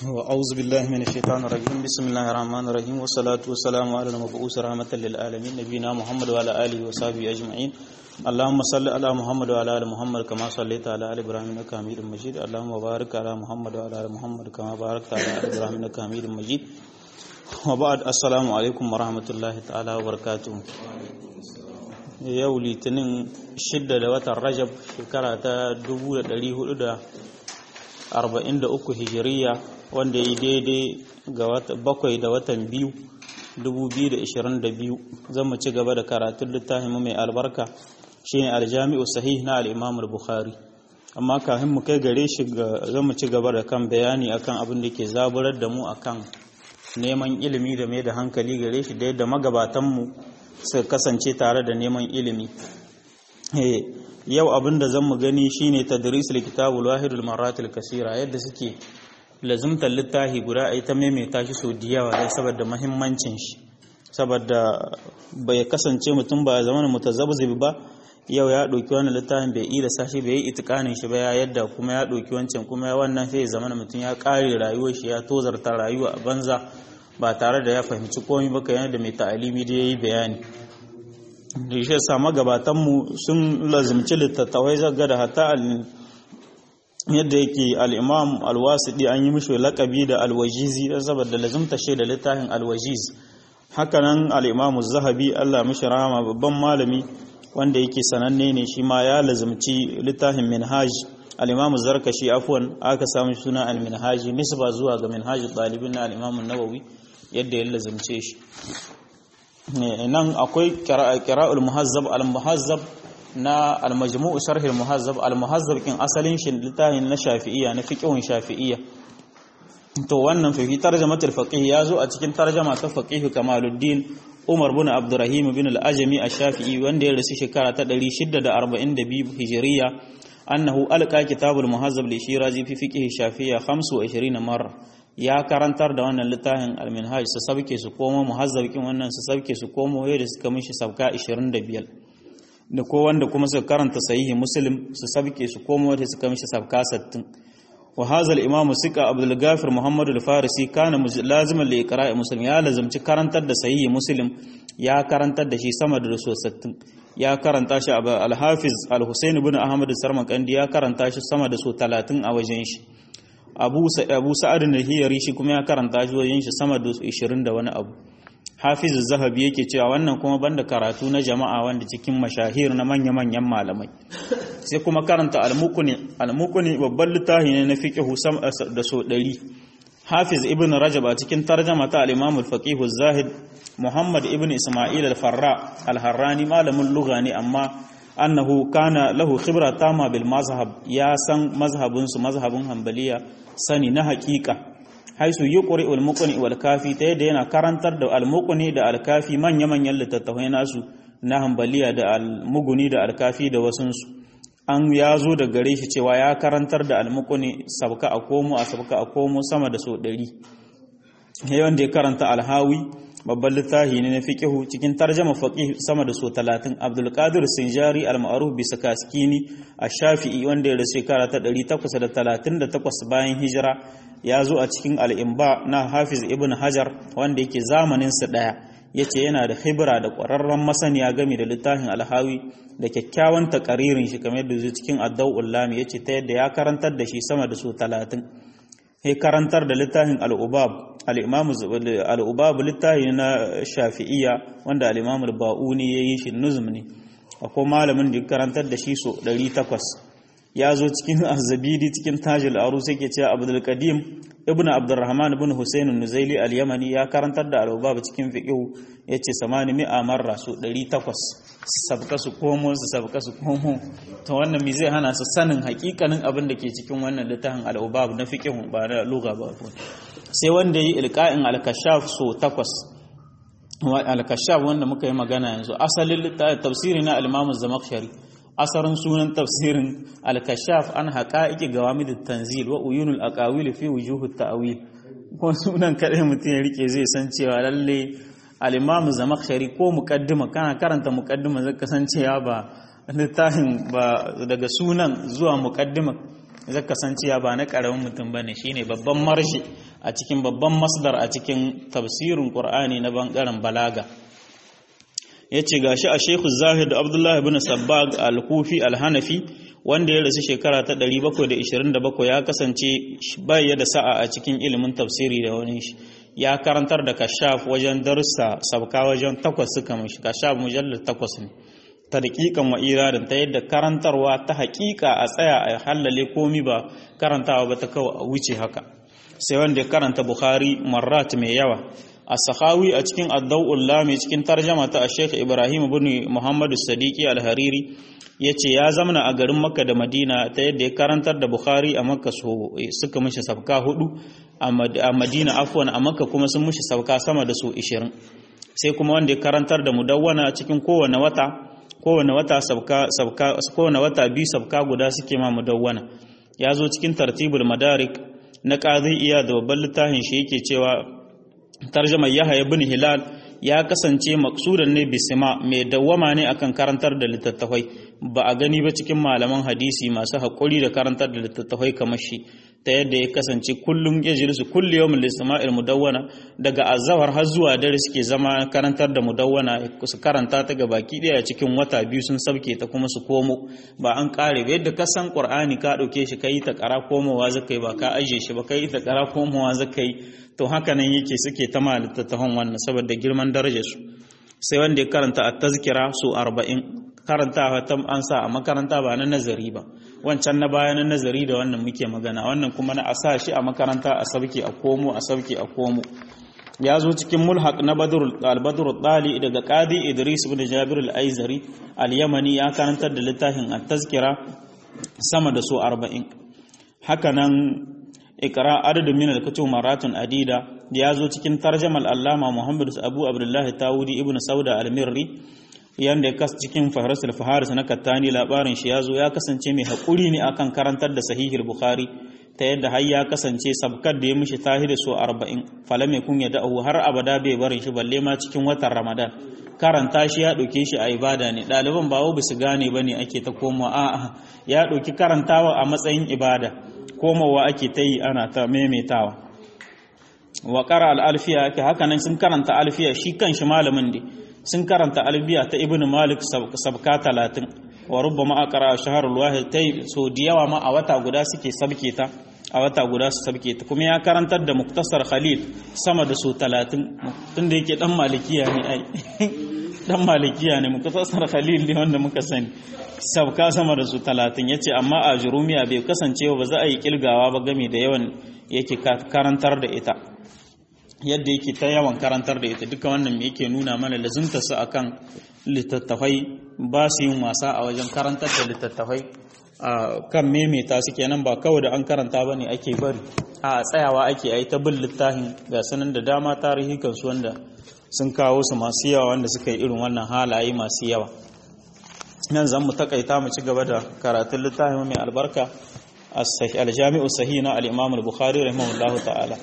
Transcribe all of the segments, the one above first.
وأعوذ بالله من الشيطان الرجيم بسم الله الرحمن الرحيم والصلاة والسلام على المبعوث رحمة للعالمين نبينا محمد وعلى آله وصحبه أجمعين اللهم صل على محمد وعلى آل محمد كما صليت على آل إبراهيم إنك حميد مجيد اللهم بارك على محمد وعلى آل محمد كما باركت على آل إبراهيم إنك حميد مجيد وبعد السلام عليكم ورحمة الله تعالى وبركاته yau litinin 6 da watan rajab shekara ta 1443 hijiriya wanda ya daidai ga 7 da watan 2022 zan mu ci gaba da karatun littafin mai albarka shine aljami'u sahih na al-imam al-bukhari amma kafin mu kai gare shi zan mu ci gaba da kan bayani akan abin da ke zaburar da mu akan neman ilimi da mai da hankali gare shi da yadda magabatan mu suka kasance tare da neman ilimi yau abinda zan mu gani shine tadrisul kitabul wahidul maratil kasira yadda suke lazumtar littafi guda ai ta maimaita shi so diyawa dai saboda muhimmancin shi saboda bai kasance mutum ba zaman mutazabzib ba yau ya dauki wannan littafin bai yi da sashi bai yi itikanin shi ba ya yadda kuma ya dauki wancan kuma ya wannan sai zaman mutum ya kare rayuwar shi ya tozarta rayuwa a banza ba tare da ya fahimci komai ba kayan da mai ta'alimi da ya yi bayani da shi sa magabatanmu sun lazimci littattafai zaga da hata yadda yake al'imam alwasidi an yi mishi laƙabi da alwajizi don saboda lazimta shi da littafin alwajiz hakanan al'imamu zahabi allah mishi rahama babban malami wanda yake sananne ne shi ma ya lazimci littafin minhaj al'imamu zarkashi afuwan aka samu suna al-minhaji nisba zuwa ga minhajin ɗalibin na al'imamu nawawi yadda ya lazimce shi nan akwai kira'ul muhazzab al-muhazzab na al-majmu'u sharh al-muhazzab al-muhazzab kin asalin shi littafin na shafi'iyya na fiqhun shafi'iyya to wannan fi tarjamatul faqih yazo a cikin tarjama ta faqih Kamaluddin Umar bin Abdurrahim bin al-Ajami ash-Shafi'i wanda ya rasu shekara ta 642 hijriya annahu alqa kitabul muhazzab li shirazi fi fiqh shafi'iyya 25 marra ya karantar da wannan littafin al-minhaj su sabke su komo muhazzabikin wannan su sabke su komo yadda suka mishi sabka 25 da ko wanda kuma suka karanta sahihi muslim su sabke su komo yadda suka mishi sabka 60 wa hadha al-imam sika abdul ghafir muhammad al-farisi kana laziman li iqra'i muslim ya lazimci karantar da sahihi muslim ya karantar da shi sama da 60 ya karanta shi al-hafiz al-husayn ibn ahmad al-sarmaqandi ya karanta shi sama da 30 a wajen shi abu sa'adun da hiyari shi kuma ya karanta shi wajen shi sama da 20 da wani abu hafiz zahabi yake cewa wannan kuma banda karatu na jama'a wanda cikin mashahir na manya-manyan malamai sai kuma karanta al-muqni babban littafi ne na fiqh da so 100 hafiz ibn rajab a cikin tarjuma ta al-imam al-faqih az-zahid muhammad ibn isma'il al-farra al-harrani malamin lugha ne amma annahu kana lahu khibra tama bil mazhab ya san mazhabin hanbaliya sani na haƙiƙa haisu yuqri al muqni wal kafi ta yadda yana karantar da al muqni da al kafi manyan littattafai nasu na hanbaliya da al muguni da al kafi da wasunsu an yazo da gare shi cewa ya karantar da al muqni sabka a komo sama da so 100 yayin da ya karanta al hawi babban littafi ne na fiqhu cikin tarjuma faqih sama da so 30 Abdul Qadir Sinjari al-Ma'ruf bi Sakaskini ash-Shafi'i wanda ya rasu shekara ta 838 bayan hijira ya zo a cikin al-Imba na Hafiz Ibn Hajar wanda yake zamanin sa daya yace yana da khibra da ƙwararren masaniya game da littafin al-Hawi da kyakkyawan takaririn shi kamar yadda cikin Ad-Daw'ul Lami yace ta yadda ya karantar da shi sama da so 30 sai karantar da littafin al-Ubab al-Imam al-Ubab littafi na Shafi'iyya wanda al-Imam al-Ba'uni yayi shi nuzum ne akwai malamin da karantar da shi so 800 ya zo cikin Az-Zabidi cikin Tajul Arus yake cewa Abdul Qadim ibn Abdurrahman ibn Husayn an-Nuzaili al-Yamani ya karantar da al-Ubab cikin fiqh yace 800 marra so 800 sabka su komo to wannan me zai hana su sanin hakikanin abin da ke cikin wannan littafin al-Ubab na fiqh ba da lugha ba sai wanda yi ilqa'in al-Kashaf so 8 al-Kashaf wanda muka yi magana yanzu asalin littafin tafsiri na al-Imam az-Zamakhshari asarin sunan tafsirin al-Kashaf an haqa'iqi gawamid at-tanzil wa uyunul aqawil fi wujuh at-ta'wil ko sunan kadai mutum ya rike zai san cewa lalle al-Imam Zamakhshari ko muqaddima kana karanta muqaddima zai kasance ya ba littafin ba daga sunan zuwa muqaddima zaka san cewa ba na karamin mutum bane shine babban marshi a cikin babban masdar a cikin tafsirin Qur'ani na bangaren balaga. Yace gashi a Sheikh Zahid Abdullah ibn Sabbag al-Kufi al-Hanafi wanda ya rasu shekara ta 727 ya kasance bai da sa'a a cikin ilimin tafsiri da wani shi. Ya karantar da Kashaf wajen darussa sabka wajen 8 suka mishi. Kashaf mujallal 8 ne. Ta daƙiƙan wa iradin ta yadda karantarwa ta haƙiƙa a tsaya a hallale komi ba karantawa ba ta kawai a wuce haka. Sai wanda ya karanta Bukhari marrat mai yawa. As-Sakhawi a cikin Ad-Daw'ul Lami cikin tarjama ta Sheikh Ibrahim ibn Muhammad As-Sadiqi Al-Hariri yace ya zamana a garin Makka da Madina ta yadda ya karantar da Bukhari a Makka suka mishi sabka 4 a Madina afwan a Makka kuma sun mishi sabka sama da su 20. Sai kuma wanda ya karantar da Mudawwana cikin kowane wata biyu sabka guda suke ma Mudawwana. Ya zo cikin Tartibul Madarik na Qadhi Iyad da babban littafin shi yake cewa tarjama Yahya ibn Hilal ya kasance maksudan ne bisima mai dawwama ne akan karantar da littattafai ba a gani ba cikin malaman hadisi masu haƙuri da karantar da littattafai kamar shi ta yadda ya kasance kullum ya jirisu kulli yawmin lisma'il mudawwana daga azhar har zuwa dare suke zama karantar da mudawwana su karanta ta ga baki daya cikin wata biyu sun sabke ta kuma su komo ba an kare ba yadda ka san Qur'ani ka dauke shi kai ta kara komowa zakai ba ka aje shi ba kai ta kara komowa zakai to haka nan yake suke ta littattafan wannan saboda girman darajar su. Sai wanda ya karanta at-tazkira su 40 karantawa ta an sa a makaranta ba na nazari ba wancan na baya na nazari da wannan muke magana wannan kuma na asa shi a makaranta a sabke a komo ya zo cikin mulhaq na al-badr al-dali daga qadi Idris ibn Jabir al-Aizari al-Yamani ya karantar da littafin at-tazkira sama da su 40 haka nan ikra adadun min al-kutub maratun adida ya zo cikin tarjamal allama Muhammad Abu Abdullah Tawudi ibn Sauda al-Mirri yanda ya kas cikin Fahrasul Faharis na Kattani labarin shi yazo ya kasance mai hakuri ne akan karantar da Sahihul Bukhari ta yadda har ya kasance sabkar da ya mishi tahiri so 40 falame kun ya da'u har abada bai barin shi balle ma cikin watan Ramadan karanta shi ya dauke shi a ibada ne daliban ba wai su gane bane ake ta komawa a'a ya dauki karantawa a matsayin ibada komawa ake ta yi ana ta maimaitawa wa qara al-alfiya haka nan sun karanta alfiya shi kanshi malamin ne sun karanta albiya ta ibn malik sabka 30 wa rubbama aqra shahrul wahid tay so diyawa ma a wata guda suke sabke ta a wata guda su sabke ta kuma ya karantar da muktasar khalil sama da so 30 tunda yake dan malikiya ne ai dan malikiya ne muktasar khalil ne wanda muka sani sabka sama da su 30 yace amma a jurumiya bai kasance ba za a yi kilgawa ba game da yawan yake karantar da ita yadda yake ta yawan karantar da ita duka wannan yake nuna mana lazunta su akan littattafai ba su yin wasa a wajen karantar da littattafai a kan memeta su kenan ba kawai da an karanta ba ne ake bari a tsayawa ake yi ta bin littafin ga sanan da dama tarihi kansu wanda sun kawo su masu yawa wanda suka yi irin wannan halaye masu yawa nan zan mu takaita mu ci gaba da karatun littafin mai albarka al-jami'u sahih na al-imam al-bukhari rahimahullahu ta'ala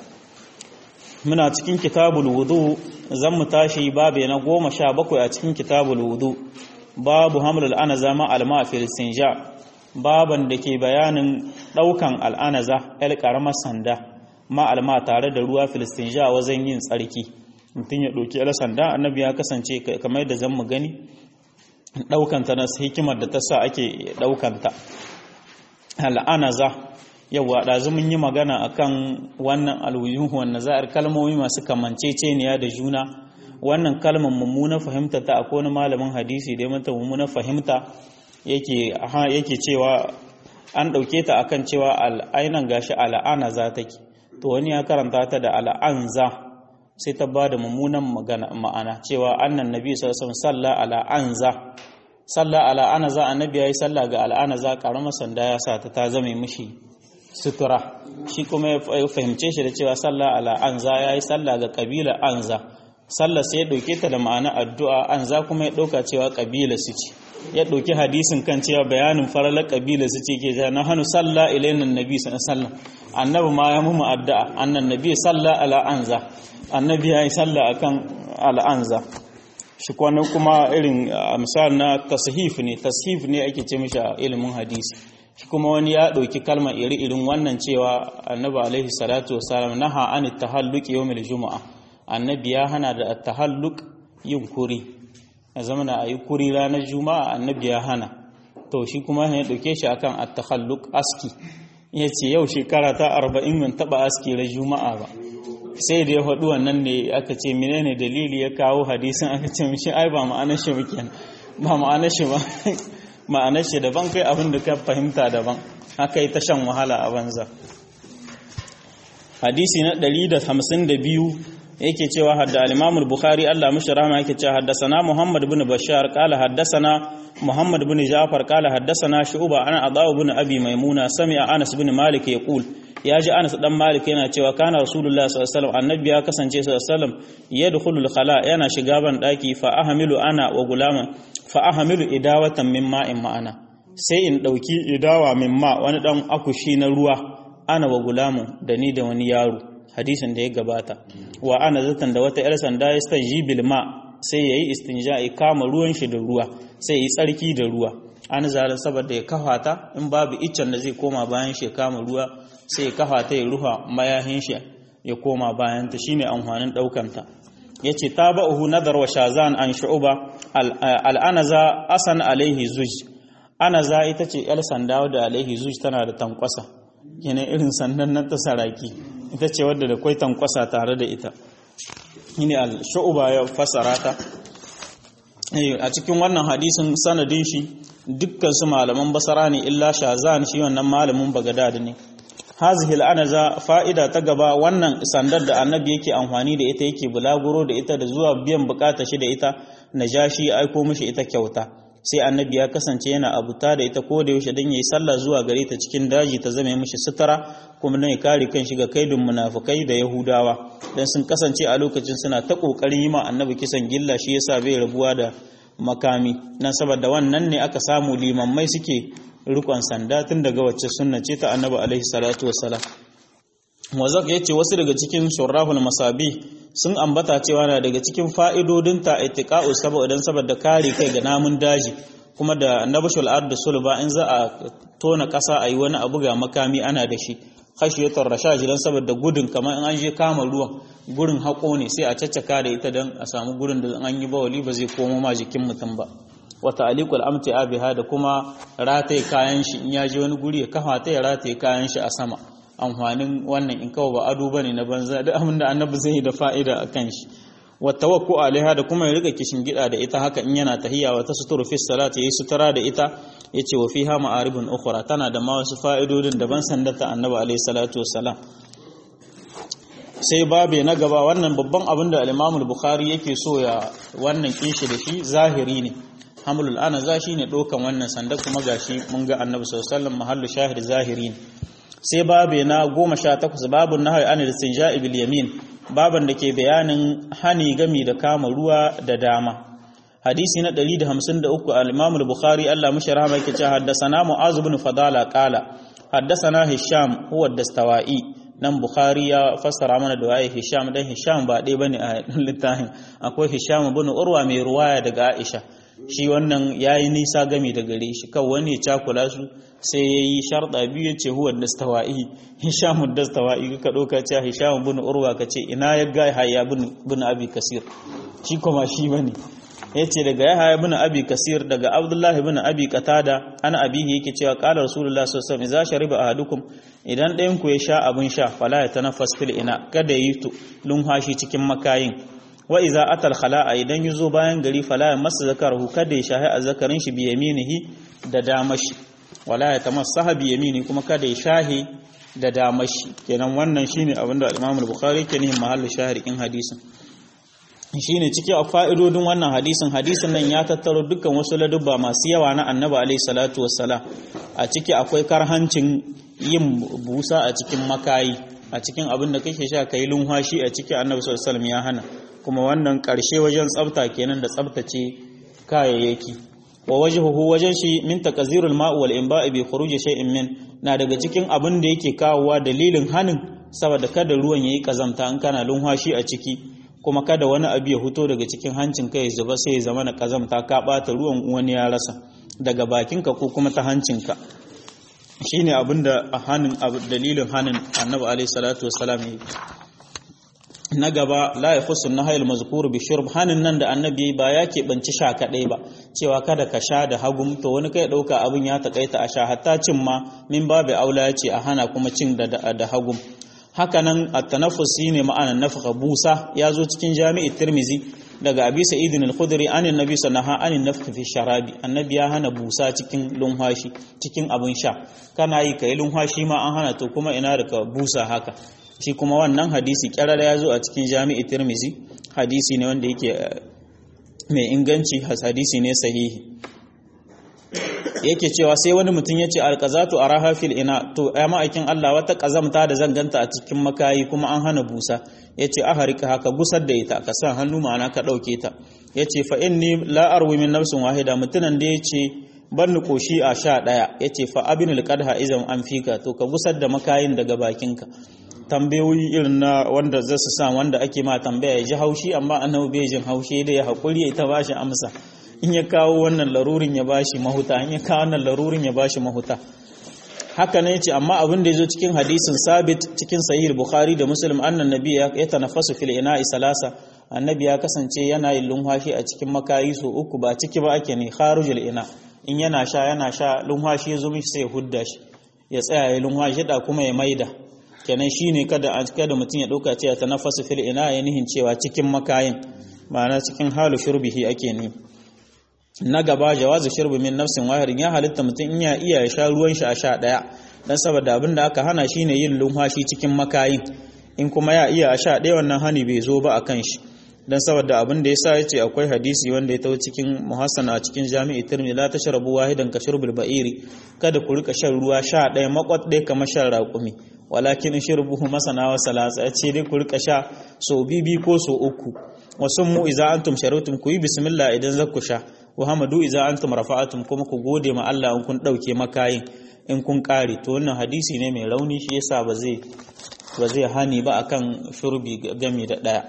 muna cikin kitabul wudu zan mu tashi babu na 17 a cikin kitabul wudu babu hamlul anaza ma alma fil istinja baban da ke bayanin daukan al'anaza el karamar sanda ma alma tare da ruwa fil istinja wajen yin tsarki mutun ya doki al sanda annabi ya kasance kamar da zan mu gani daukan ta na hikimar da ta sa ake daukan ta al'anaza yawa ɗazu mun yi magana akan wannan alwujuhu wan nazair kalmomi masu kamanceceniya da juna wannan kalmar mummuna fahimta ta akwai wani malamin hadisi da mata mummuna fahimta yake cewa an ɗauke ta akan cewa al'ainan gashi al'anaza take to wani ya karanta ta da al'anza sai ta bada mummunan ma'ana cewa annan nabi sallallahu alaihi wasallam salla al'anza salla al'anaza annabi yayi salla ga al'anaza karamar sanda ya sa ta zame mishi sutura shi kuma ya fahimce shi da cewa sallah ala anza yayi sallah ga kabila anza sallah sai ya dauke ta da ma'ana addu'a anza kuma ya dauka cewa kabila su ce ya dauki hadisin kan cewa bayanin faralar kabila su ce ke na hanu sallah ilayna annabi sallallahu alaihi wasallam annabi ma ya mu addu'a annan nabi sallah ala anza annabi yayi sallah akan ala anza shi kuma irin misal na tashif ne ake ce mishi a ilimin hadisi kuma wani ya ɗauki kalmar iri-irin wannan cewa annabi alaihi salatu wasalam naha an tahalluk yawmil juma'a, annabi ya hana da tahalluk yin kuri, a zamana ayi kuri ranar juma'a annabi ya hana. To shi kuma ya ɗauke shi akan at-tahalluk aski, yace yau shekara ta 40 mun taba aski ran juma'a ba. Sai da ya faɗi wannan ne aka ce menene dalili ya kawo hadisin, aka ce mishi ai ba ma'anar shi ba kenan, ba ma'anar shi ba ma'anar shi daban, kai abin da ka fahimta daban, haka yi ta shan wahala a banza. Hadisi na 152 yake cewa hadda al-Imam al-Bukhari Allah mishi rahama yake cewa haddasana Muhammad ibn Bashar qala haddasana Muhammad ibn Ja'far qala haddasana Shu'ba ana Adaw ibn Abi Maimuna sami'a Anas ibn Malik yaqul, yaji Anas dan Malik yana cewa kana Rasulullah sallallahu alaihi wasallam, annabi ya kasance sallallahu alaihi wasallam yadkhulul khala, yana shiga ban daki fa ahmilu ana wa gulaman fa ahmilu idawatan min ma'in ma'ana, sai in dauki idawa min ma, wani dan akushi na ruwa, ana wa gulamun da ni da wani yaro, hadisin da ya gabata, wa ana zatan da wata yar sanda ya stajibil ma, sai yayi istinja'i kama ruwan shi da ruwa, sai yi tsarki da ruwa, an zara saboda ya kafata in babu iccen da zai koma bayan shi kama ruwa, sai ya kafata ya ruha mayahin shi ya koma bayan ta, shine amfanin daukanta. Yace taba'uhu nadar wa shazan an Shu'ba al-anaza asan alaihi zuj, anaza ita ce yar sanda da alaihi zuj tana da tankwasa, yana irin sandan nan ta saraki, ita ce wadda da kwai tankwasa tare da ita, shine al-Shu'ba ya fasara ta. A cikin wannan hadisin sanadin shi dukkan su malaman Basra ne illa Shazan, shi wannan malamin Bagdad ne. Hazihi al-anaza, fa'ida ta gaba, wannan sandar da annabi yake amfani da ita, yake bulaguro da ita da zuwa biyan bukata shi da ita, Najashi ya aiko mishi ita kyauta, sai annabi ya kasance yana abuta da ita ko da yaushe dan yayi sallah zuwa gare ta cikin daji ta zama mishi sutura, kuma ne kare kan shi ga kaidun munafikai da Yahudawa, dan sun kasance a lokacin suna ta kokarin yi ma annabi kisan gilla, shi yasa bai rabuwa da makami nan, saboda wannan ne aka samu limammai suke rukun sanda tun daga wacce sunna ce ta annabi alaihi salatu wassalam. Wazak yace wasu daga cikin shurrahul masabi sun ambata cewa na daga cikin fa'idodin ta itiqa'u saboda kare kai ga namun daji, kuma da nabashul ard sulba, in za a tona kasa ayi wani abu ga makami ana da shi, khashiyatur rashaji dan saboda gudun kamar in an je kama ruwan gurin hako ne, sai a caccaka da ita dan a samu gurin da an yi bawali ba zai komo ma jikin mutum ba. Wa ta'liqul amti'a biha, da kuma rataye kayan shi in ya je wani guri ya kafa ta ya rataye kayan shi a sama. Amfanin wannan in kawai ba ado bane na banza, da abin da annabi zai yi da fa'ida akan shi. Wa tawakku alaiha, da kuma ya rika kishin gida da ita haka in yana tahiyya, wa tasuturu fi salati, yayi sutura da ita, yace wa fiha ma'aribun ukhra, tana da ma wasu fa'idodin daban sandar ta annabi alaihi salatu wassalam. Sai babe na gaba, wannan babban abin da al-Imam al-Bukhari yake so ya wannan kinshi da shi zahiri ne, hamlul anaza shine dokan wannan sanda, kuma gashi mun ga annabi sallallahu alaihi wasallam mahallu shahid zahiri ne. Sai babe na 18, babun nahyi anil istinja'i bil yamin, baban da ke bayanin hani gami da kama ruwa da dama. Hadisi na 153, al-Imam al-Bukhari Allah mishi rahama yake cewa haddathana Mu'az ibn Fadala qala haddathana Hisham huwa ad-Dastawai. Nan Bukhari ya fassara mana da waye Hisham, dan Hisham ba dai bane a littafin, akwai Hisham ibn Urwa mai ruwaya daga Aisha, shi wannan yayi nisa gami da gare shi, kawai wani ya cakula su sai yayi sharda biyu yace huwa ad-Dastawai, Hisham ad-Dastawai, ka doka cewa Hisham ibn Urwa kace ina ya ga Yahya ibn Abi Kasir, shi kuma shi bane, yace daga Yahya ibn Abi Kasir daga Abdullah ibn Abi Qatada ana abihi yake cewa qala Rasulullah sallallahu alaihi wasallam idza shariba ahadukum, idan ɗayan ku ya sha abin sha, fala ya tanaffas fil ina, kada yi lumhashi cikin makayin. Wa idza atal khala'a, idan yazo bayan gari, fala ya masa zakarahu, kada ya shahi azzakarin shi bi yaminihi da damashi, wala ya tamassaha bi yamini, kuma kada ya shahi da damashi. Kenan wannan shine abinda Imam al-Bukhari ke nihin mahallu shahirikin hadisin. Shine cike a fa'idodin wannan hadisin nan ya tattaro dukkan wasu ladubba masu yawa na Annabi alaihi salatu wassalam. A ciki akwai karhancin yin busa a cikin makayi, a cikin abin da kake sha kai lunhashi a cikin Annabi sallallahu alaihi wasallam ya hana, kuma wannan karshe wajen tsafta kenan da tsaftace kayayyaki. Wa wajhuhu, wajen shi min takazirul ma'i wal inba'i bi khuruji shay'in min, na daga cikin abin da yake kawowa dalilin hanin, saboda kada ruwan yayi kazamta in kana lunhashi a ciki, kuma kada wani abu ya fito daga cikin hancin ka ya zuba sai ya zama na kazamta, ka bata ruwan wani ya rasa daga bakinka ko kuma ta hancinka. shine abinda hanin dalilin hanin annabi alaihi salatu wassalam na gaba la yakhussu an-nahyul mazkur bi shurb hanin nan da annabi ba ya keɓanci sha kadai ba cewa kada ka sha da hagum to wani kai dauka abin ya takaita a sha hatta cin ma min babu aula yace a hana kuma cin da hagum hakanan at-tanaffus ne ma'anan nafqa busa ya zo cikin jami'i tirmizi daga abi sa'id al-khudri anin nabi sallallahu alaihi wasallam fi sharabi annabi ya hana busa cikin lunhashi cikin abin sha kana yi kai lunhashi ma an hana to kuma ina da ka busa haka shi kuma wannan hadisi kyarara ya zo a cikin jami'i tirmizi hadisi ne wanda yake mai inganci hadisi ne sahihi yake cewa sai wani mutum ya ce alqazatu araha fil ina to ai ma'aikin Allah wata kazamta da zanganta a cikin makayi kuma an hana busa yace aharika haka gusar da ita ka sa hannu ma'ana ka dauke ta yace fa inni la arwi min nafsin wahida mutunan da yace ban koshi a sha daya yace fa abinul qadha izam an fika to ka gusar da makayin daga bakinka tambayoyi irin na wanda zasu sa wanda ake ma tambaya ya ji haushi amma annabi bai jin haushi da ya hakuri ya ta bashi amsa in ya kawo wannan larurin ya bashi mahuta in ya kawo wannan larurin ya bashi mahuta haka ne yace amma abin da yazo cikin hadisin sabit cikin sahih bukhari da muslim annan nabi ya tanaffasu fil ina'i salasa annabi ya kasance yana yin lunhashi a cikin makayi so uku ba ciki ba ake ne kharujul ina in yana sha lunhashi ya zo mishi sai ya hudda shi ya tsaya ya lunhashi da kuma ya maida kenan shine kada mutum ya dauka cewa tanaffasu fil ina ya nihin cewa cikin makayin ma'ana cikin halu shurbihi ake ne na gaba jawazu shurbi min nafsin wahidin ya halitta mutum in ya iya sha ruwan shi a sha daya dan saboda abin da aka hana shine yin lumhashi cikin makayin in kuma ya iya a sha daya wannan hani bai zo ba akan shi dan saboda abin da yasa yace akwai hadisi wanda ya tawo cikin muhassana a cikin jami'i tirmidhi la tashrabu wahidan ka shurbul ba'iri kada ku rika shan ruwa sha daya makwat daya kamar shan raƙumi walakin shurbuhu masana wa salasa yace dai ku rika sha so bibi ko so uku wasummu idza antum sharutum ku yi bismillah idan zaku sha wa hamadu idza antum rafa'atum kuma ku gode ma Allah in kun dauke makayin in kun kare to wannan hadisi ne mai rauni shi yasa ba zai hani ba akan shurbi gami da daya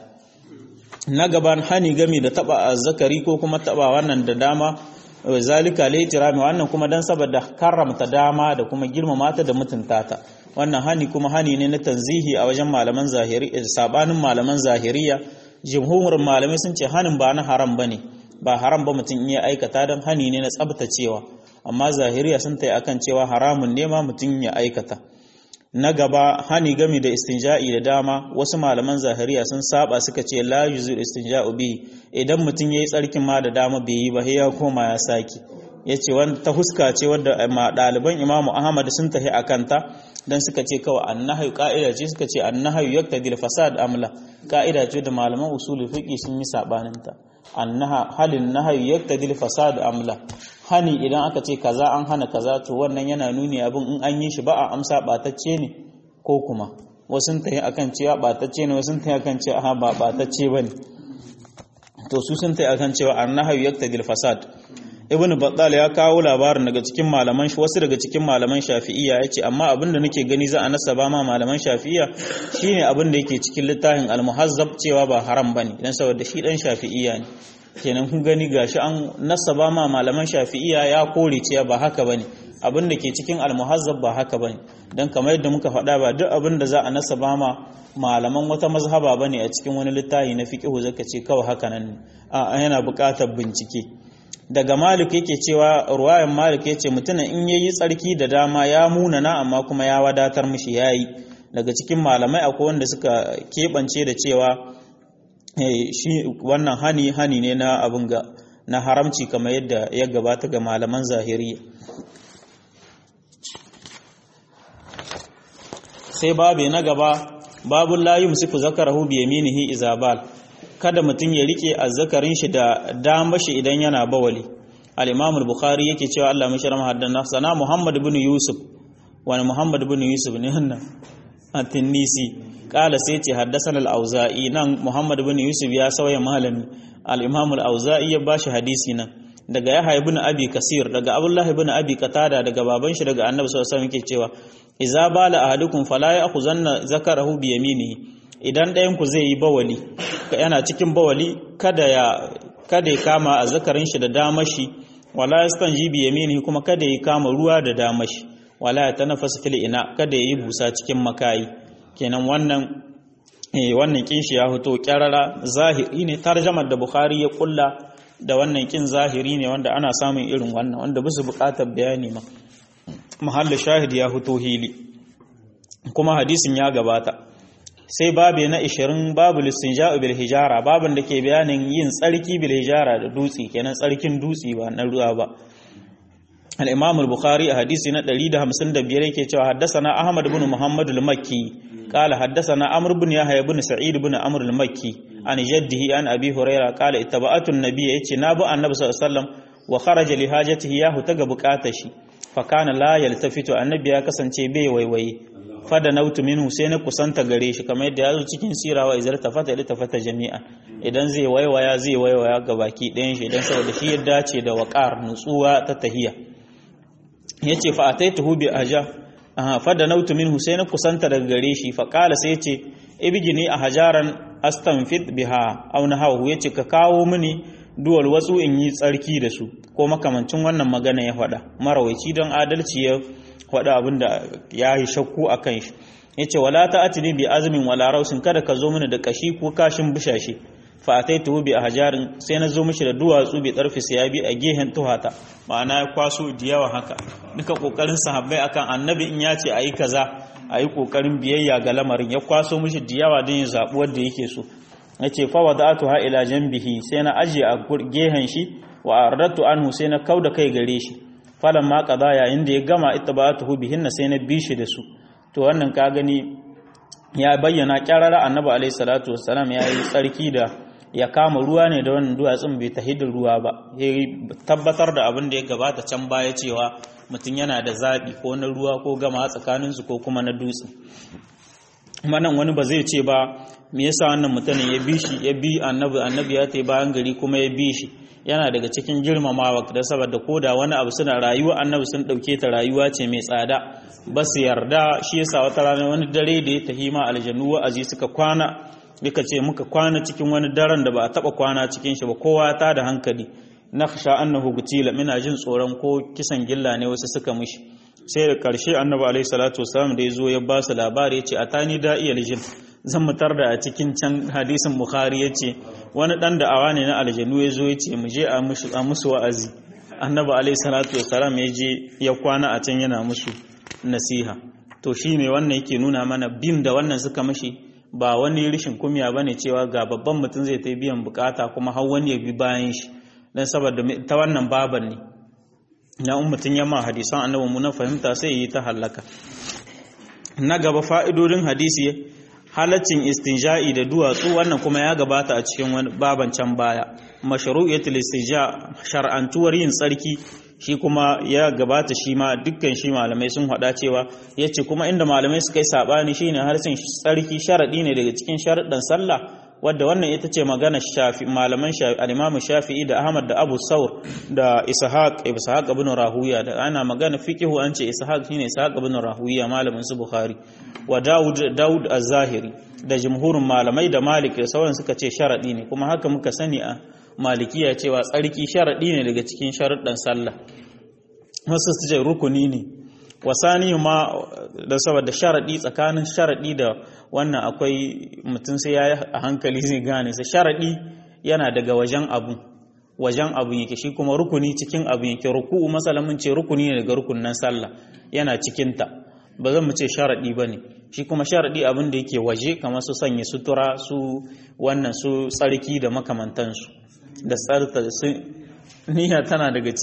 na gaban hani gami da taba azzakari ko kuma taba wannan da dama zalika laitirami wannan kuma dan saboda karramta dama da kuma girmama ta da mutunta ta wannan hani kuma hani ne na tanzihi a wajen malaman zahiri sabanin malaman zahiriya jumhurin malamai sun ce hanin ba na haram bane ba haram ba mutum iya aikata don hani ne na tsabtacewa amma zahiriya sun tayi akan cewa haramun ne ma mutum ya aikata na gaba hani gami da istinja'i da dama wasu malaman zahiriya sun saba suka ce la yuzur istinja'u bi idan mutum yayi tsarkin ma da dama bai yi ba sai ya koma ya saki yace wanda ta huska ce wanda ɗaliban Imam Ahmad sun tahi akan ta dan suka ce kawai annahu qa'ida ce suka ce annahu yaqtadi al-fasad amla qa'ida ce da malaman usulul fiqh sun yi sabanin ta halin nahayi yaktadi al-fasad amla hani idan aka ce kaza an hana kaza to wannan yana nuni abin in an yi shi ba a amsa batacce ne ko kuma wasun tayi akan cewa batacce ne wasun tayi akan cewa ba batacce bane to su sun tayi akan cewa annahayu yaktadi al-fasad ibnu battal ya kawo labarin daga cikin malaman wasu daga cikin malaman shafi'iyya yace amma abinda nake gani za a nasaba ma malaman shafi'iyya shine abinda yake cikin littafin al-muhazzab cewa ba haram bane dan saboda shi dan shafi'iyya ne kenan kun gani gashi an nasaba ma malaman shafi'iyya ya kore cewa ba haka bane abinda ke cikin al-muhazzab ba haka bane dan kamar yadda muka faɗa ba duk abinda za a nasaba ma malaman wata mazhaba bane a cikin wani littafi na fiqh zaka ce kawai haka nan a yana buƙatar bincike daga Malik yake cewa ruwayan Malik yace mutumin in yayi tsarki da dama ya munana amma kuma ya wadatar mishi yayi daga cikin malamai akwai wanda suka kebance da cewa shi wannan hani ne na abun ga na haramci kamar yadda ya gabata ga malaman zahiriya sai babu na gaba babul la yumsiku zakarahu bi yaminihi izabal kada mutum ya rike azzakarin shi da dama shi idan yana bawali al-imam al-bukhari yake cewa Allah mishi rahama haddan sana muhammad ibn yusuf wani muhammad ibn yusuf ne wannan at-tinisi kala sai ce haddathana al-auza'i nan muhammad ibn yusuf ya sauya malami al-imam al-auza'i ya bashi hadisi nan daga yahya ibn abi kasir daga abdullah ibn abi qatada daga baban shi daga annabi sallallahu alaihi wasallam yake cewa idza bala ahadukum fala ya'khuzanna zakarahu bi yaminihi idan ɗayan ku zai yi bawali yana cikin bawali kada ya kama azzakarin shi da damashi wala yastanji bi yaminihi kuma kada ya kama ruwa da damashi wala yatanaffasu fil ina kada yayi busa cikin makayi kenan wannan kin shi ya fito kyarara zahiri ne tarjamar da Bukhari ya kulla da wannan kin zahiri ne wanda ana samun irin wannan wanda bisu bukatar bayani ma mahallin shahid ya fito hili kuma hadisin ya gabata sai babu na 20 babu listinja'u bil hijara babin da ke bayanin yin tsarki bil hijara da dutse kenan tsarkin dutse ba na ruwa ba al-imam al-bukhari a hadisi na 155 yake cewa haddathana ahmad ibn muhammad al-makki qala haddathana amr ibn yahya ibn sa'id ibn amr al-makki an jaddihi an abi hurairah qala ittaba'atu an-nabiy yace na bu annabi sallallahu alaihi wasallam wa kharaja li hajatihi ya huta ga bukatar shi fa kana la yaltafitu annabi ya kasance bai waiwaye fada nautu minhu sai na kusanta gare shi kamar yadda ya zo cikin sirawa izar tafata ila tafata jami'a idan zai waiwaya ga baki ɗayan shi idan saboda shi ya dace da waqar nutsuwa ta tahiyya yace fa ataituhu bi aja fada nautu minhu sai na kusanta daga gare shi fa qala sai yace ibgini a hajaran astanfid biha aw nahawu yace ka kawo mini duwal wasu in yi tsarki da su ko makamancin wannan magana ya faɗa marawaici don adalci ya faɗa abinda ya yi shakku a kan shi ya ce wala ta atini bi azumin wala rausin kada ka zo mini da kashi ko kashin bushashe fa ataituhu bi ahjarin sai na zo mishi da duwatsu bi tarfi siyabi a gehen tuhata ma'ana ya kwaso diyawa haka duka kokarin sahabbai akan annabi in ya ce ayi kaza ayi kokarin biyayya ga lamarin ya kwaso mishi diyawa don ya zabi wanda yake so yace fa wada'atuha ila janbihi sai na aje a gehen shi wa ardatu anhu sai na kauda kai gare shi falan ma qada yayin da ya gama ittaba'atuhu bihinna sai na bi shi da su to wannan ka gani ya bayyana kyarara annabi alayhi salatu wassalam ya yi tsarki da ya kama ruwa ne da wannan duwatsun bai tahidin ruwa ba ya tabbatar da abin da ya gabata can baya cewa mutum yana da zabi ko na ruwa ko gama tsakaninsu ko kuma na dutse kuma nan wani ba zai ce ba me yasa wannan mutumin ya bi shi ya bi annabi ya tai bayan gari kuma ya bi shi yana daga cikin girmamawa da saboda koda wani abu suna rayuwa annabi sun dauke ta rayuwa ce mai tsada ba su yarda shi yasa wata rana wani dare da ya tahi ma aljannu wa'azi suka kwana duka ce muka kwana cikin wani daren da ba a taba kwana cikin shi ba kowa ta da hankali nakhsha annahu gutila muna jin tsoron ko kisan gilla ne wasu suka mishi sai da karshe annabi alaihi salatu wasallam da yazo ya ba su labari ya ce atani da'iyal jin zan mutar da a cikin can hadisin bukhari ya ce wani dan da'awa ne na aljanu ya zo ya ce mu je a musu wa'azi annabi alaihi salatu wasalam ya je ya kwana a can yana musu nasiha to shine wannan yake nuna mana bin da wannan suka mashi ba wani rishin kumya bane cewa ga babban mutum zai tai biyan bukata kuma har wani ya bi bayan shi dan saboda ta wannan baban ne na ummatin yamma hadisan annabi mu na fahimta sai yi ta halaka na gaba fa'idodin hadisi halaccin istinja'i da duwatsu wannan kuma ya gabata a cikin wani baban can baya mashru'iyatul istinja shar'antuwar yin tsarki shi kuma ya gabata shi ma dukkan shi malamai sun hada cewa yace kuma inda malamai suka yi sabani shine harshen tsarki sharadi ne daga cikin sharuɗan sallah wadda wannan ita ce magana malaman al-Imam Shafi'i da Ahmad da Abu Thawr da Ishaq ibn Rahuya da ana magana fiqhu an ce Ishaq shine Ishaq ibn Rahuya malamin su Bukhari wa Dawud az-Zahiri da jumhurin malamai da Malik da sauran suka ce sharadi ne kuma haka muka sani a Malikiya cewa tsarki sharadi ne daga cikin sharuɗan sallah wasu su ce rukuni ne wasani ma da saboda sharadi tsakanin sharadi da wannan akwai mutum sai ya a hankali zai gane sai sharadi yana daga wajen abu yake shi kuma rukuni cikin abu yake ruku'u masalan mun ce rukuni ne daga rukunnan sallah yana cikin ta ba zan mu ce sharadi bane shi kuma sharadi abin da yake waje kamar su sanya sutura su wannan su tsarki da makamantansu da tsarta su niyya tana daga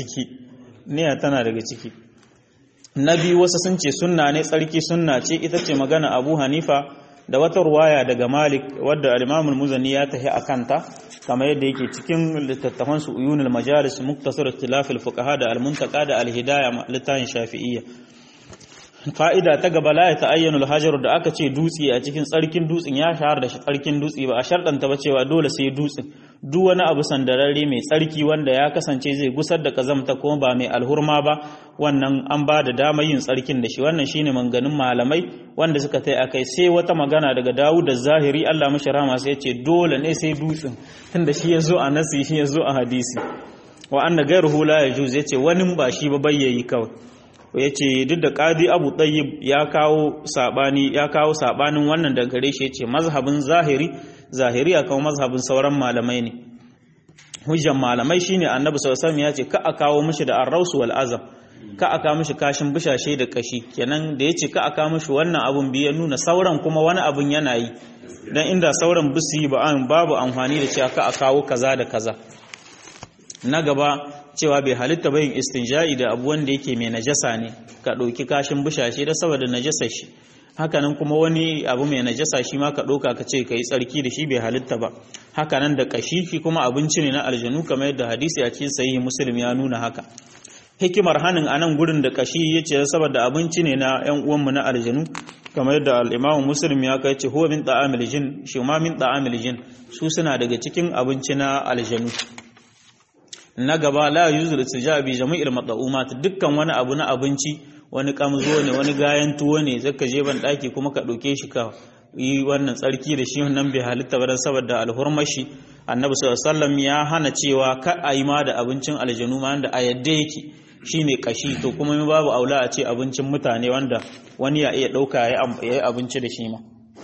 ciki na biyu wasu sun ce sunna ne tsarki sunna ce ita ce magana Abu Hanifa da wata ruwaya daga Malik wadda al-Imam al-Muzani ya tahi akanta kamar yadda yake cikin littattafan su Uyunul Majalis Muktasar Ikhtilaf al-Fuqaha da al-Muntaqa da al-Hidayah littafin Shafi'iyya fa'ida ta gaba la ta'ayyanu al-hajar da aka ce dutse a cikin tsarkin dutsen ya shahara da tsarkin dutse ba a sharɗanta ba cewa dole sai dutsen duk wani abu sandararre mai tsarki wanda ya kasance zai gusar da kazamta kuma ba mai alhurma ba wannan an ba da dama yin tsarkin da shi wannan shine manganin malamai wanda suka tai akai sai wata magana daga Dawud da Zahiri Allah mashi rahama sai ya ce dole ne sai dutsen tunda shi yazo a nasi shi yazo a hadisi wa anna ghayruhu la yajuz yace wani ba shi ba bayyayi kawai yace duk da qadi Abu Tayyib ya kawo sabanin wannan da gare shi, yace mazhabin zahiriya kuma mazhabin sauran malamai ne. Hujjan malamai shine annabi sallallahu alaihi wasallam yace ka a kawo mishi da ar-raus wal azam, ka a kawo mishi kashin bishashe da kashi. Kenan da yace ka a kawo mishi wannan abun biya nuna sauran kuma wani abun yana yi, dan inda sauran bisi ba babu amfani da cewa ka a kawo kaza da kaza. Na gaba cewa bai halitta bayin istinja'i da abu wanda yake mai najasa ne, ka ɗauki kashin bushashe da saboda najasar shi. Hakanan kuma wani abu mai najasa shi ma ka ɗauka ka ce ka yi tsarki da shi bai halitta ba. Hakanan da kashi shi kuma abinci ne na aljanu, kamar yadda hadisi a cikin sahihi Muslim ya nuna haka. Hikimar hanin a nan gurin da kashi yace saboda abinci ne na ƴan uwanmu na aljanu, kamar yadda al-Imam Muslim ya kai ce huwa min ta'amil jin, shi ma min ta'amil jin, su suna daga cikin abinci na aljanu. Na gaba la yuzul tijabi jami'il mat'umat, dukkan wani abu na abinci, wani kamzo ne, wani gayan tuwo ne, zaka je ban daki kuma ka dauke shi ka yi wannan tsarki da shi, wannan bai halitta ba dan saboda alhurmashi. Annabi sallallahu alaihi wasallam ya hana cewa ka ayi ma da abincin aljanu ma da a yadda yake shine kashi, to kuma babu aula a ce abincin mutane wanda wani ya iya dauka yayi abinci da shi ma.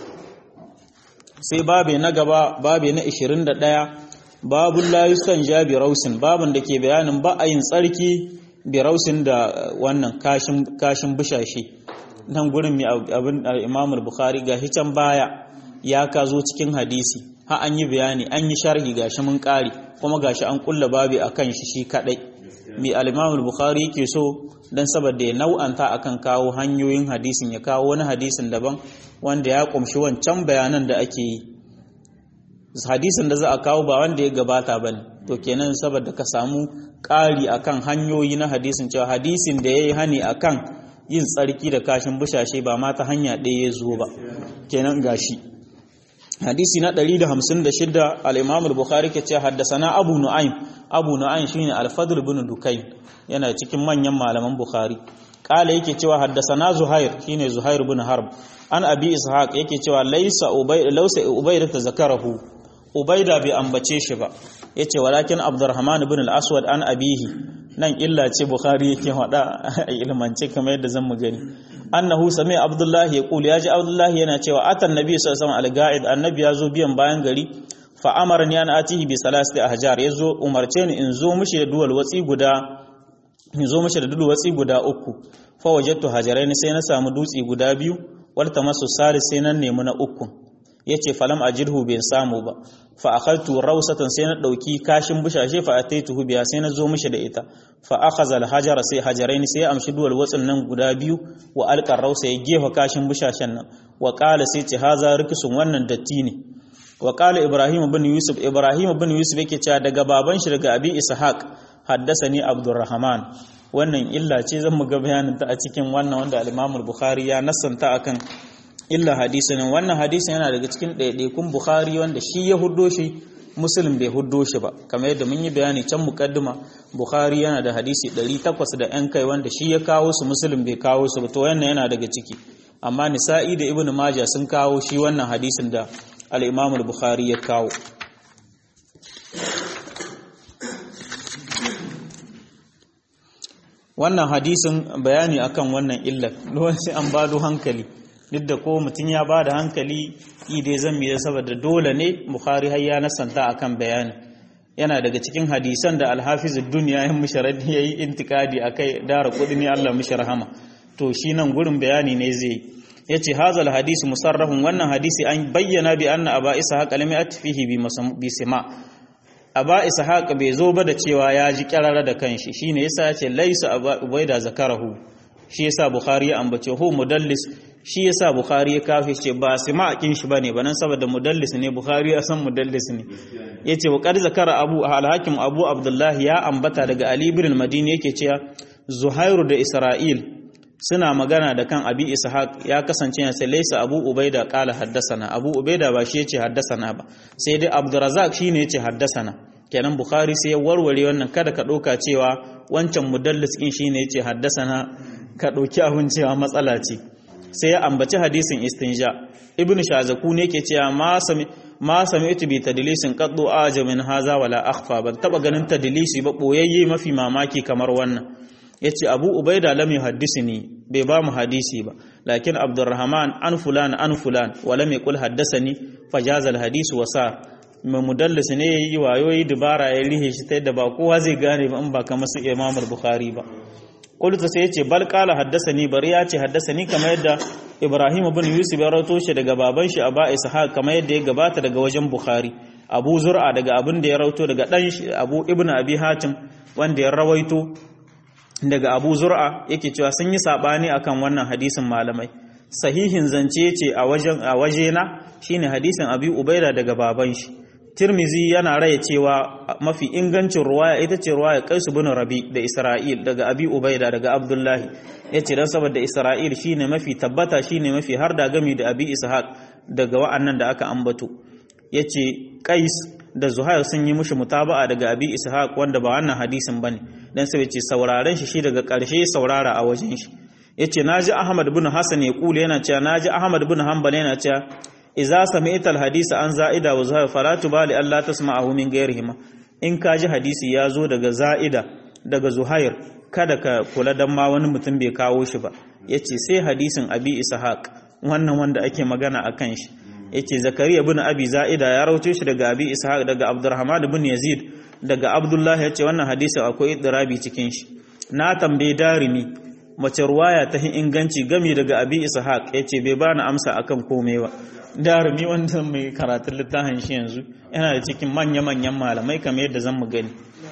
Sai babe na gaba, babe na 21, babun la yustanja bi rausin, babun da ke bayanin ba a yin tsarki bi rausin da wannan kashin bishashe. Nan gurin mai abin Imam Bukhari ga hican baya ya kazo cikin hadisi, ha an yi bayani, an yi sharhi, gashi mun kare kuma gashi an kulla babi akan shi kadai. Mai al-Imam Bukhari yake so dan saboda ya nau'anta akan kawo hanyoyin hadisin, ya kawo wani hadisin daban wanda ya kumshi wancan bayanan da ake yi. Hadisin da za a kawo ba wanda ya gabata bane, to kenan saboda ka samu ƙari akan hanyoyi na hadisin, cewa hadisin da yayi hani akan yin tsarki da kashin bushashe ba ma ta hanya ɗaya ya zo ba. Kenan gashi hadisi na 156 al-Imam al-Bukhari ke cewa haddathana Abu Nu'aym shine al-Fadl ibn Dukayn, yana cikin manyan malaman Bukhari. Kala yake cewa haddathana Zuhair shine Zuhair ibn Harb, an Abi Ishaq yake cewa laysa Ubayda zakarahu, Ubaida bai ambace shi ba, yace walakin Abdurrahman ibn al-Aswad an abihi. Nan illa ce Bukhari yake wada ilmance kamar yadda zan mu gani. Annahu sami Abdullah yaqul, yaji Abdullah yana cewa atan nabi sallallahu alaihi wasallam al-ga'id, annabi yazo biyan bayan gari, fa amarni an atihi bi salasati ahjar, yazo umarce ni in zo mishi da duwal watsi guda uku. Fa wajadtu hajarain, sai na samu dutsi guda biyu, wal tamassu salis, sai nan nemi na uku. Yace falam ajidhu bin samu ba, fa akhadtu rawsatan, sai na dauki kashin bushashe, fa ataituhu biya, sai na zo mishi da ita. Fa akhadha al-hajara, sai hajarain, sai ya amshi duwal watsin nan guda biyu, wa alqar rawsa, ya gefa kashin bushashen nan, wa qala, sai ce haza riksun, wannan datti ne. Wa qala Ibrahim ibn Yusuf yake cewa daga baban shi, daga Abi Ishaq, haddasani Abdurrahman. Wannan illa ce zan mu ga bayanin ta a cikin wannan wanda al-Imam al-Bukhari ya nassanta akan illa hadisin. Wannan hadisin yana daga cikin ɗaiɗaikun Bukhari wanda shi ya huddo shi, Muslim bai huddo shi ba. Kamar yadda mun yi bayani can mukaddima, Bukhari yana da hadisi 800 da ‘yan kai wanda shi ya kawo su, Muslim bai kawo su ba, to wannan yana daga ciki. Amma Nisa'i da Ibn Majah sun kawo shi wannan hadisin da al-Imam al-Bukhari ya kawo. Wannan hadisin bayani akan wannan illar, dole sai an bado hankali. Duk da ko mutum ya bada hankali, idai zan mi saboda dole ne Bukhari har ya nasanta akan bayani. Yana daga cikin hadisan da al-Hafiz ad-Dunya ya musharadi yayi intikadi akai, dara kudini Allah mishi rahama. To shi nan gurin bayani ne zai yace hazal hadisi musarrahun, wannan hadisi an bayyana bi anna Aba Ishaq lam yatfihi bi sima. Aba Ishaq bai zo ba da cewa ya ji kirara da kanshi, shine yasa yace laisa Aba Ubaida zakarahu, shi yasa Bukhari ya ambace hu mudallis, shi yasa Bukhari ya kafi ce ba sima'akin shi bane banan saboda mudallis ne, Bukhari ya san mudallis ne. Yace wa qad zakara Abu al-Hakim Abu Abdullah ya ambata daga Ali ibn al-Madini yake cewa Zuhairu da Isra'il suna magana da kan Abi Ishaq, ya kasance ya sai laisa Abu Ubaida qala haddasana, Abu Ubaida ba shi yace haddasana ba, sai dai Abdurrazzaq shine yace haddasana. Kenan Bukhari sai ya warware wannan, kada ka doka cewa wancan mudallis din shine yace haddasana, ka doki abun cewa matsala ce. Sai ya ambaci hadisin istinja. Ibn Shazaku ne yake cewa ma sami'tu bi tadlisin qaddu ajamin haza wala akhfa, ban taba ganin tadlisi ba boyayye mafi mamaki kamar wannan. yace Abu Ubaida lam yuhaddisni bai ba mu hadisi ba lakin Abdurrahman an fulan wa lam yaqul haddathani fajaza al-hadith wa sar mai mudallis ne yayi wayoyi dubara ya rihe shi ta yadda ba kowa zai gane ba in ba kamar su Imam Bukhari ba qultu sai yace bal qala haddathani bari ya ce haddathani kamar yadda Ibrahim ibn Yusuf ya rawato shi daga baban shi Aba Ishaq kamar yadda ya gabata daga wajen Bukhari Abu Zur'a daga abin da ya rawato daga dan shi Abu Ibn Abi Hatim wanda ya rawaito daga Abu Zur'a yake cewa sun yi sabani akan wannan hadisin malamai sahihin zance ce a wajena shine hadisin Abi Ubaida daga baban shi Tirmizi yana raya cewa mafi ingancin ruwaya ita ce ruwaya Qais ibn Rabi da Isra'il daga Abi Ubaida daga Abdullahi yace dan saboda Isra'il shine mafi tabbata shine mafi harda gami da Abi Ishaq daga wa'annan da aka ambato yace Qais da Zuhair sun yi mushi mutaba'a daga Abi Ishaq wanda ba wannan hadisin bane dan sai yace sauraren shi daga karshe saurara a wajen shi yace naji Ahmad ibn Hassan ya kula yana cewa naji Ahmad ibn Hanbal yana cewa idza sami'ta al-hadisa an Za'ida wa Zuhair fala tubali alla tasma'ahu min ghayrihima in ka ji hadisi ya zo daga Za'ida daga Zuhair kada ka kula dan ma wani mutum bai kawo shi ba yace sai hadisin Abi Ishaq wannan wanda ake magana akan shi yace Zakariya ibn Abi Za'ida ya rawaito shi daga Abi Ishaq daga Abdurrahman ibn Yazid daga Abdullah yace wannan hadisi akwai idrabi cikin shi na tambaye Darimi mace ruwaya ta inganci gami daga Abi Ishaq yace bai bani amsa akan komai ba Darimi wanda mai karatun littafin shi yanzu yana da cikin manya-manyan malamai kamar yadda zan mu gani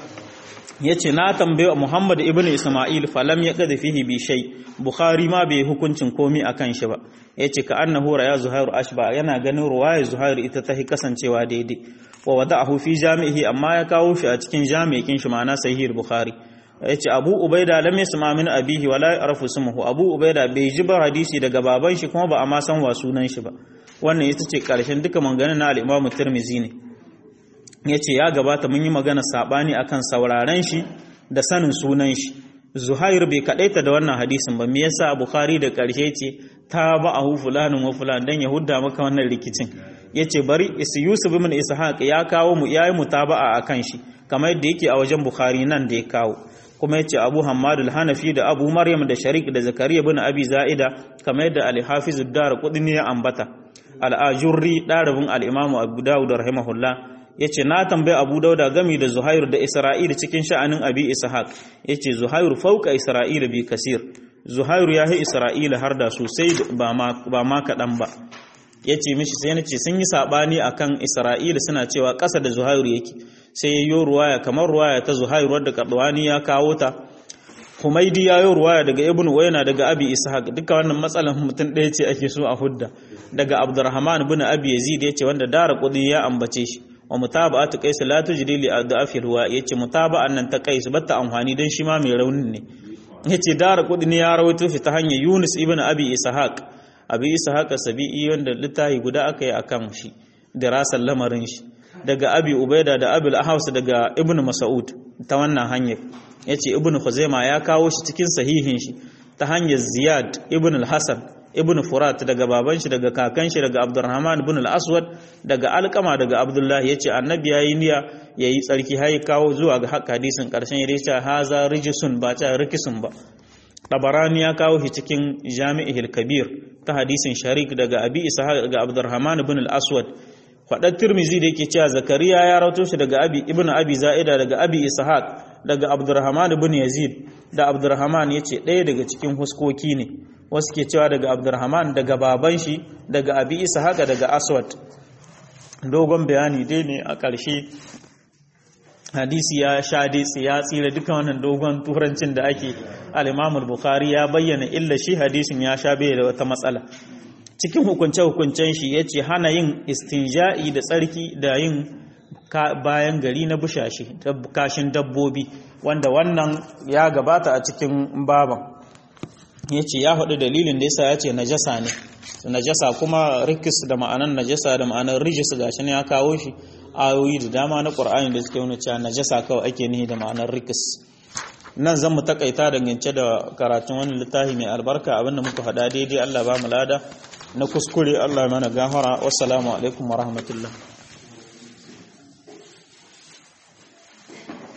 yace na tambaye Muhammad ibn Isma'il falam yaqdi fihi bi shay Bukhari ma bai hukuncin komai akan shi ba yace ka annahu ya Zuhair ashba yana ganin ruwaya Zuhair ita ta kasancewa daidai wa wada'ahu fi jami'ihi amma ya kawo shi a cikin jami'in shi ma'ana sahih Bukhari yace Abu Ubaida lam yasma min abihi wala ya'rafu ismuhu Abu Ubaida bai ji ba hadisi daga baban shi kuma ba a ma san wa sunan shi ba wannan ita ce karshen duka maganganun na al-Imam Tirmidhi ne yace ya gabata mun yi magana sabani akan sauraren shi da sanin sunan shi Zuhair bai kadaita da wannan hadisin ba me yasa Bukhari da karshe ce tabahu fulanun wa fulan dan ya hudda maka wannan rikicin yace bari Yusuf ibn Ishaq ya kawo mu yayi mutaba'a akan shi kamar yadda yake a wajen Bukhari nan da ya kawo kuma yace Abu Hammad al-Hanafi da Abu Maryam da Sharik da Zakariya ibn Abi Za'ida kamar yadda al-Hafiz ad-Darqutni ya ambata al-Ajurri darabin al-Imam Abu Dawud rahimahullah yace na tambaye Abu Dawud gami da Zuhair da Isra'il cikin sha'anin Abi Ishaq yace Zuhair fauka Isra'il bi kasir Zuhair ya yi Isra'il har da sosai ba ma kadan ba yace mishi sai nace sun yi sabani akan Isra'il suna cewa ƙasa da Zuhair yake sai yayyo ruwaya kamar ruwaya ta Zuhair wadda Qadwani ya kawo ta Humaydi ya yi ruwaya daga Ibn Uyayna daga Abi Ishaq duka wannan matsalan mutum ɗaya ce ake so a hudda daga Abdurrahman ibn Abi Yazid yace wanda Daraqutni ya ambace shi wa mutaba'atu Qais la tujdi li adhafi ruwa yace mutaba'an nan ta Qais batta amfani dan shi ma mai raunin ne yace Daraqutni ya rawaito shi ta hanyar Yunus ibn Abi Ishaq Abi Ishaq Sabi'i wanda littafi guda aka yi akan shi dirasan lamarin shi daga Abi Ubaida da Abi al-Ahwas daga Ibn Mas'ud ta wannan hanyar yace Ibn Khuzaimah ya kawo shi cikin sahihin shi ta hanyar Ziyad ibn al-Hasan ibn Furat daga baban shi daga kakan shi daga Abdurrahman ibn al-Aswad daga Alqama daga Abdullah yace annabi yayi niyya yayi tsarki har kawo zuwa ga hadisin karshen yace haza rijsun ba ta rikisun ba Tabarani ya kawo shi cikin Jami'ul Kabir ta hadisin Sharik daga Abi Ishaq daga Abdurrahman ibn al-Aswad fadar Tirmidhi da yake cewa Zakariya ya rawato shi daga Ibn Abi Za'ida daga Abi Ishaq daga Abdurrahman ibn Yazid da Abdurrahman yace ɗaya daga cikin huskoki ne wasu ke cewa daga Abdurrahman daga baban shi daga Abi Ishaq daga Aswad dogon bayani dai ne a ƙarshe hadisi ya sha dai ya tsira duka wannan dogon turancin da ake al-Imam al-Bukhari ya bayyana illa shi hadisin ya sha bai da wata matsala cikin hukunce-hukuncen shi yace hana yin istinja'i da tsarki da yin bayan gari na bushashi kashin dabbobi wanda wannan ya gabata a cikin baban yace ya faɗi dalilin da yasa yace najasa ne najasa kuma rikis da ma'anan najasa da ma'anar rijis gashi ne ya kawo shi ayoyi da dama na Qur'ani da suke nuna cewa najasa kawai ake nihi da ma'anar rikis nan zan mu takaita dangance da karatun wannan littafi mai albarka abinda muka faɗa daidai Allah ba mu lada na kuskure Allah mana gafara wassalamu alaikum wa rahmatullah